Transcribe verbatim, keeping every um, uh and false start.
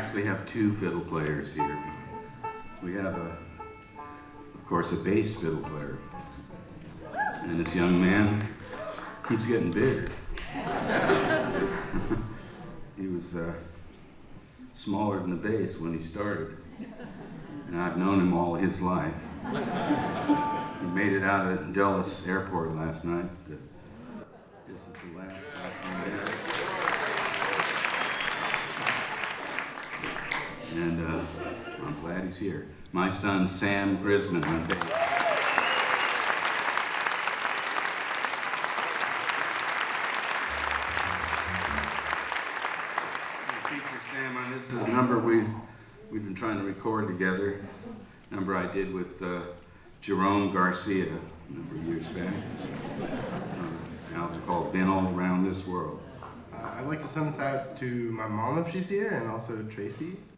actually have two fiddle players here. We have, a, of course, a bass fiddle player. And this young man keeps getting bigger. He was uh, smaller than the bass when he started. And I've known him all his life. He made it out of Dulles Airport last night. This is the last class there. And uh, I'm glad he's here. My son, Sam Grisman, on bass. Feature Sam on this is a number we, we've been trying to record together. A number I did with uh, Jerome Garcia a number of years back. Uh, an album called Been All Around This World. Uh, I'd like to send this out to my mom if she's here, and also Tracy.